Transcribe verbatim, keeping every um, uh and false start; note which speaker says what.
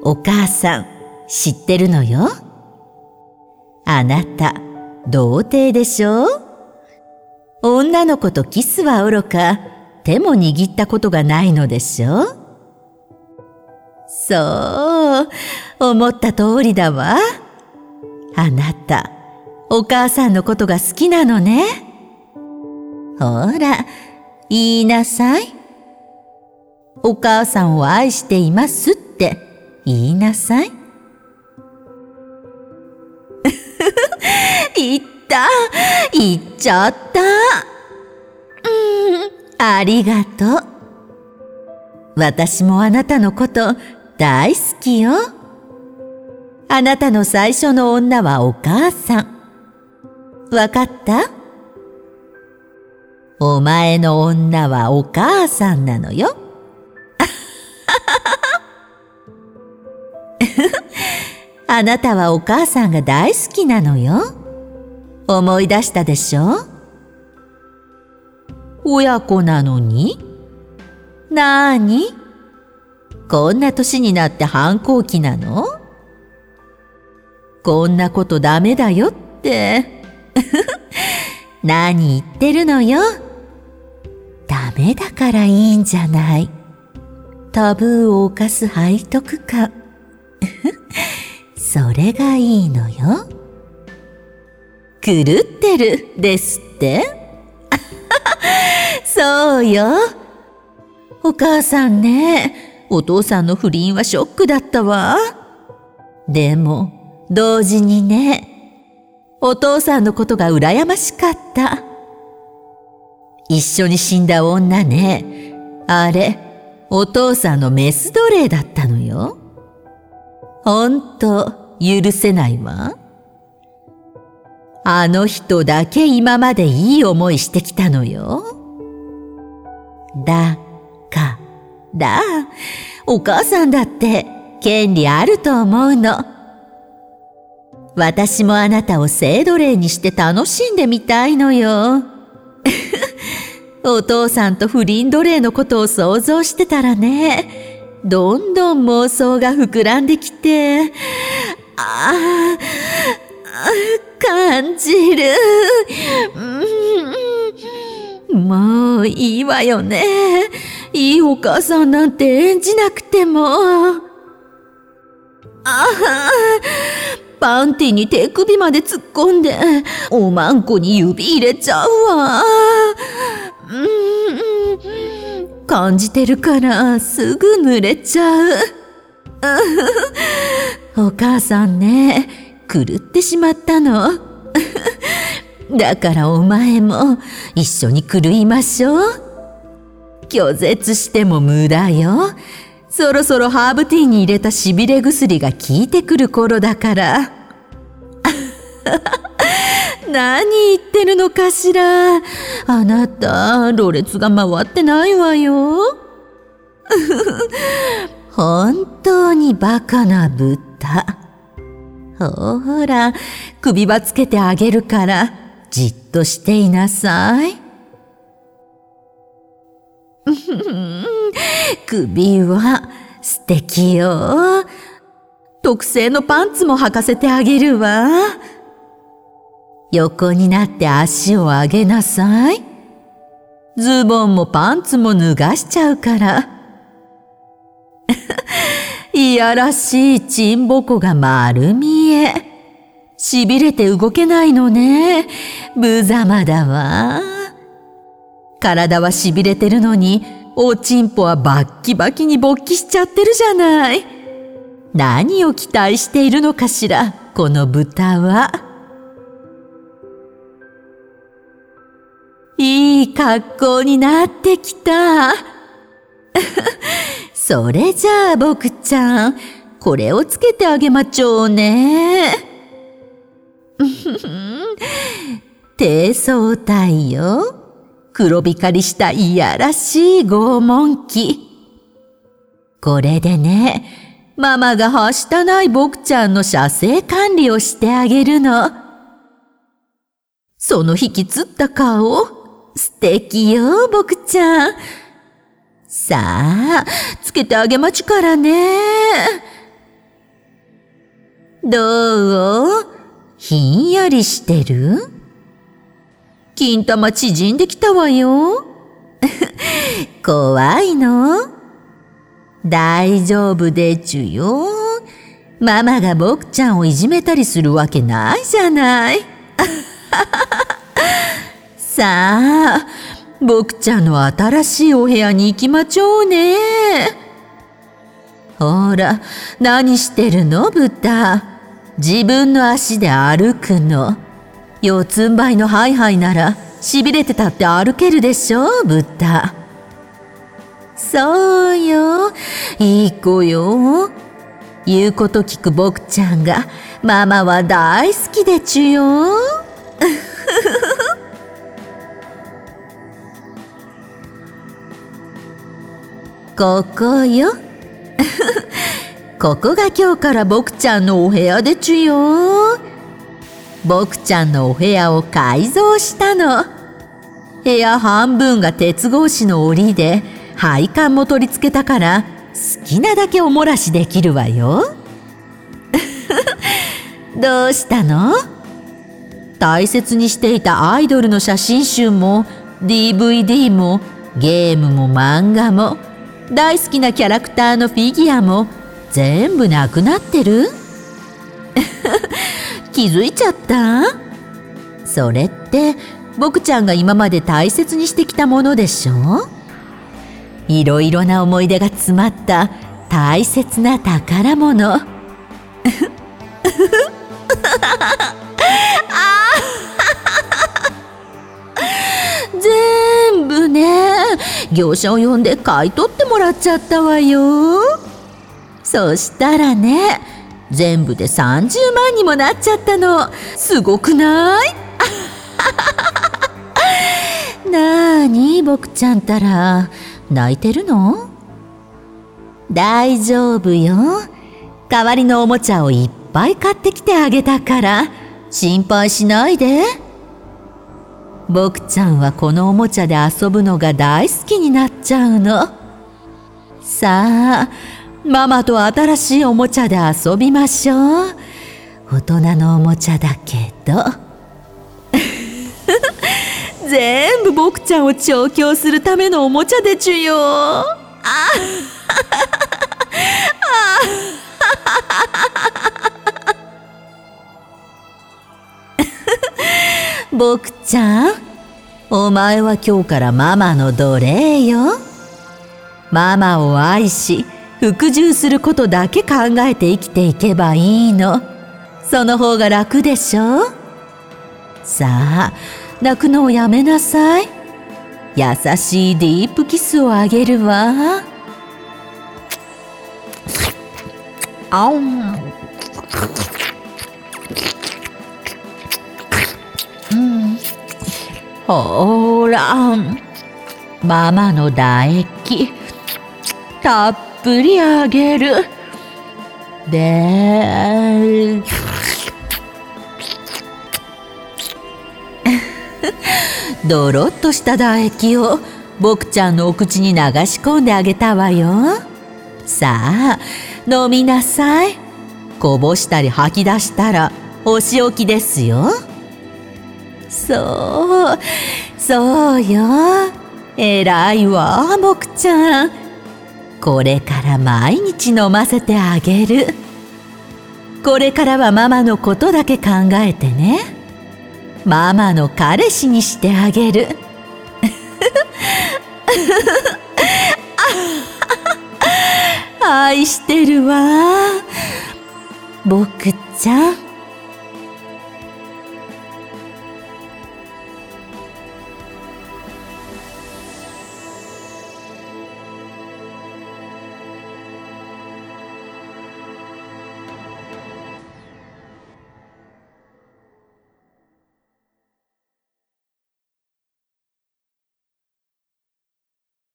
Speaker 1: お母さん知ってるのよ。あなた童貞でしょ。女の子とキスはおろか手も握ったことがないのでしょ。そう思った通りだわ。あなたお母さんのことが好きなのね。ほら言いなさい。お母さんを愛していますって言いなさい。言った言っちゃった。うんありがとう。私もあなたのこと大好きよ。あなたの最初の女はお母さん。わかった？お前の女はお母さんなのよ。あなたはお母さんが大好きなのよ。思い出したでしょ？親子なのに？なーに？こんな年になって反抗期なの？こんなことダメだよって。何言ってるのよ。ダメだからいいんじゃない。タブーを犯す背徳感。それがいいのよ。狂ってるですって？そうよ。お母さんね、お父さんの不倫はショックだったわ。でも同時にね、お父さんのことが羨ましかった。一緒に死んだ女ね、あれお父さんのメス奴隷だったのよ。ほんと許せないわ。あの人だけ今までいい思いしてきたのよ。だからお母さんだって権利あると思うの。私もあなたを性奴隷にして楽しんでみたいのよ。お父さんと不倫奴隷のことを想像してたらね、どんどん妄想が膨らんできて、ああ、感じる。うん、もういいわよね。いいお母さんなんて演じなくても。ああ、パンティに手首まで突っ込んで、おまんこに指入れちゃうわ。うん、感じてるからすぐ濡れちゃう。お母さんね、狂ってしまったの。だからお前も一緒に狂いましょう。拒絶しても無駄よ。そろそろハーブティーに入れたしびれ薬が効いてくる頃だから。何言ってるのかしら。あなた、ろれつが回ってないわよ。本当にバカな豚。ほら、首輪つけてあげるから、じっとしていなさい。首は素敵よ。特製のパンツも履かせてあげるわ。横になって足を上げなさい。ズボンもパンツも脱がしちゃうから。いやらしいチンボコが丸見え。しびれて動けないのね。無様だわ。体はしびれてるのに、おちんぽはバッキバキに勃起しちゃってるじゃない。何を期待しているのかしら、この豚は。いい格好になってきた。それじゃあ僕ちゃん、これをつけてあげまちょうね。低層体よ。黒光りしたいやらしい拷問器。これでね、ママがはしたない僕ちゃんの射精管理をしてあげるの。その引きつった顔、素敵よ、僕ちゃん。さあ、つけてあげまちゅからね。 どう？ひんやりしてる？金玉縮んできたわよ。怖いの？大丈夫でちゅよ。ママが僕ちゃんをいじめたりするわけないじゃない。さあ、僕ちゃんの新しいお部屋に行きまちょうね。ほら、何してるの、豚。自分の足で歩くの。四つん這いのハイハイなら、しびれてたって歩けるでしょ、豚。そうよ、いい子よ。言うこと聞く僕ちゃんが、ママは大好きでちゅよ。ここよ。ここが今日から僕ちゃんのお部屋でちゅよ。僕ちゃんのお部屋を改造したの。部屋半分が鉄格子の檻で、配管も取り付けたから、好きなだけお漏らしできるわよ。どうしたの？大切にしていたアイドルの写真集も ディーブイディー もゲームも漫画も大好きなキャラクターのフィギュアも全部なくなってる？気づいちゃった？それって僕ちゃんが今まで大切にしてきたものでしょ？いろいろな思い出が詰まった大切な宝物。あ全部ね、業者を呼んで買い取ってもらっちゃったわよ。そしたらね、全部でさんじゅうまんにもなっちゃったの。すごくない？なーに、僕ちゃんたら泣いてるの？大丈夫よ。代わりのおもちゃをいっぱい買ってきてあげたから心配しないで。僕ちゃんはこのおもちゃで遊ぶのが大好きになっちゃうの。さあ、ママと新しいおもちゃで遊びましょう。大人のおもちゃだけど。全部僕ちゃんを調教するためのおもちゃでちゅよ。あ僕ちゃん、お前は今日からママの奴隷よ。ママを愛し、服従することだけ考えて生きていけばいいの。その方が楽でしょ？さあ、泣くのをやめなさい。優しいディープキスをあげるわ。あん。うん。ほーら、ママの唾液、たっぷりあげる。で、ドロッとした唾液を僕ちゃんのお口に流し込んであげたわよ。さあ、飲みなさい。こぼしたり吐き出したらお仕置きですよ。そう、そうよ。えらいわ、僕ちゃん。これから毎日飲ませてあげる。これからはママのことだけ考えてね。ママの彼氏にしてあげる。愛してるわ、僕ちゃん。